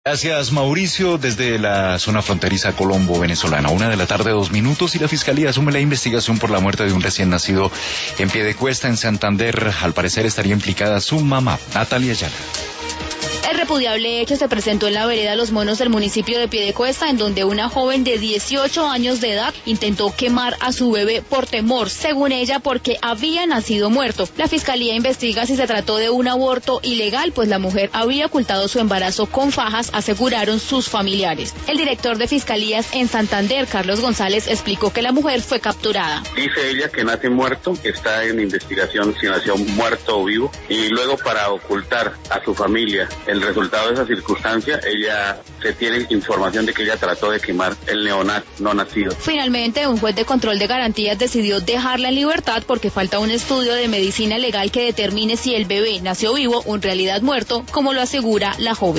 Gracias, Mauricio, desde la zona fronteriza colombo-venezolana. 1:02 PM y la Fiscalía asume la investigación por la muerte de un recién nacido en Piedecuesta, en Santander. Al parecer estaría implicada su mamá, Natalia Ayala. El repudiable hecho se presentó en la vereda Los Monos del municipio de Piedecuesta, en donde una joven de 18 años de edad intentó quemar a su bebé por temor, según ella, porque había nacido muerto. La Fiscalía investiga si se trató de un aborto ilegal, pues la mujer había ocultado su embarazo con fajas, aseguraron sus familiares. El director de Fiscalías en Santander, Carlos González, explicó que la mujer fue capturada. Dice ella que nace muerto, que está en investigación si nació muerto o vivo, y luego para ocultar a su familia el resultado de esa circunstancia, se tiene información de que ella trató de quemar el neonato no nacido. Finalmente, un juez de control de garantías decidió dejarla en libertad porque falta un estudio de medicina legal que determine si el bebé nació vivo o en realidad muerto, como lo asegura la joven.